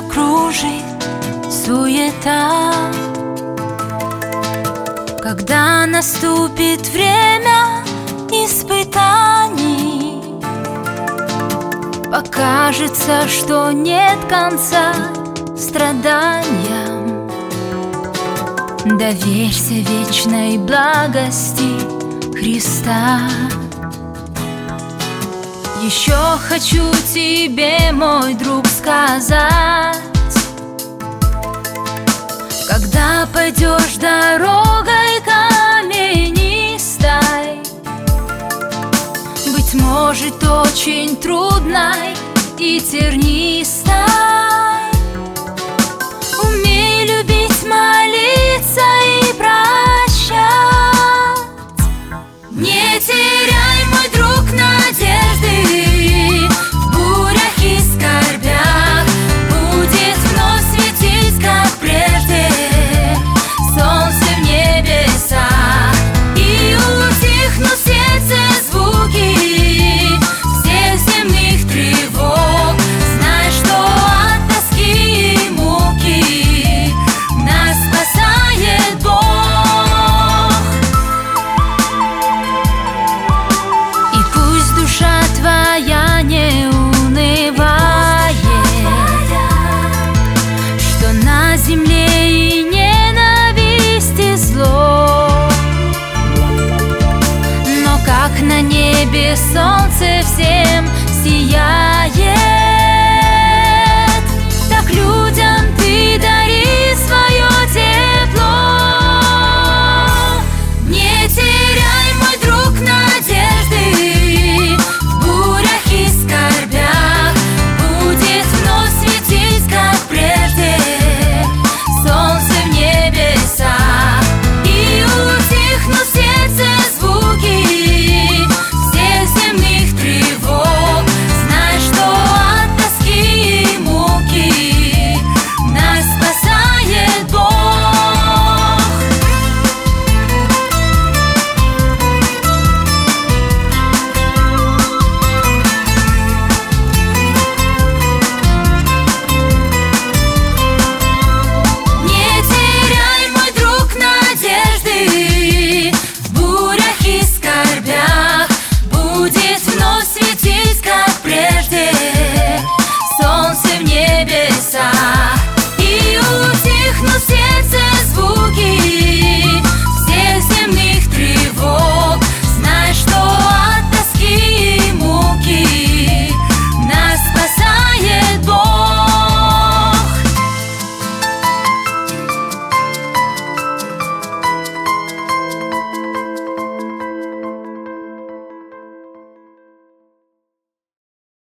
кружит суета. Когда наступит время испытаний, покажется, что нет конца страданиям. Доверься вечной благости Христа. Еще хочу тебе, мой друг, сказать: когда пойдешь дорогой каменистой, быть может очень трудной и тернистой, умей любить, молиться и прощать. Не теряй, мой друг, надежды, в бурях и скорбях будет вновь светить, как прежде, солнце в небесах, и утихнут в сердце звуки всех земных тревог. Знай, что от тоски и муки нас спасает Бог. И пусть душа твоя не унывает, что на земле и ненависть и зло, но как на небе солнце всем сияет.